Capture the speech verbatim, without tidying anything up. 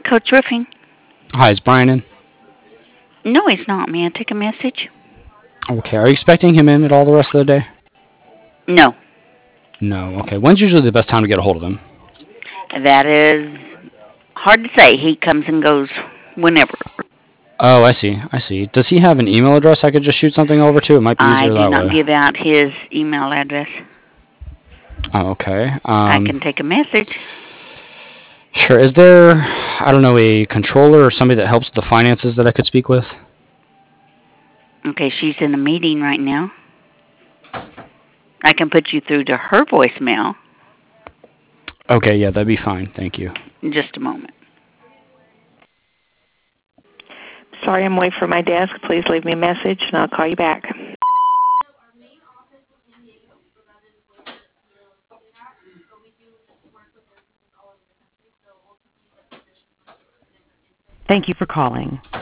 Coach Roofing. Hi, is Brian in? No, he's not. May I take a message? Okay, are you expecting him in at all the rest of the day? No. No, okay. When's usually the best time to get a hold of him? That is hard to say. He comes and goes whenever. Oh, I see, I see. Does he have an email address I could just shoot something over to? It might be I easier do that not way. give out his email address. Oh, okay. I Um, can take a message. sure. Is there, I don't know, a controller or somebody that helps with the finances that I could speak with? Okay, she's in a meeting right now. I can put you through to her voicemail Okay, yeah, that'd be fine. Thank you. in just a moment. Sorry, I'm away from my desk. Please leave me a message, and I'll call you back. Thank you for calling.